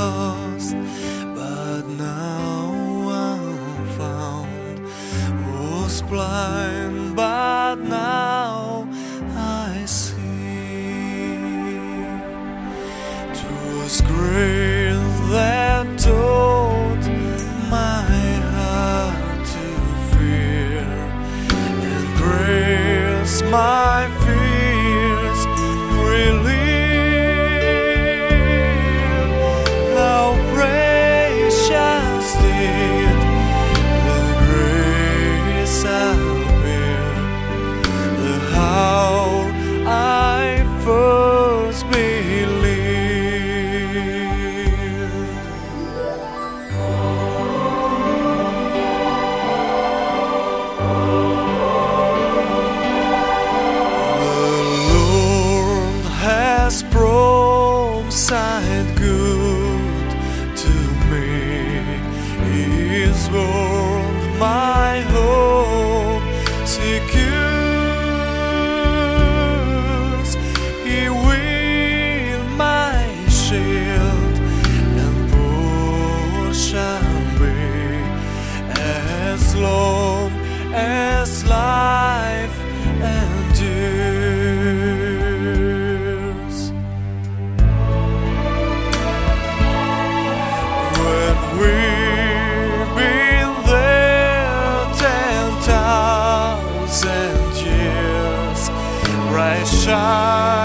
lost, but now I'm found. Was blind, but now I see. 'Twas grace that taught my heart to fear, and grace my fears relieved. How precious did the grace appear, the hour I first believed. Has promised good to me. His word my hope secures. He will my shield and portion be, as long as life endures. We've been there 10,000 years, bright shine.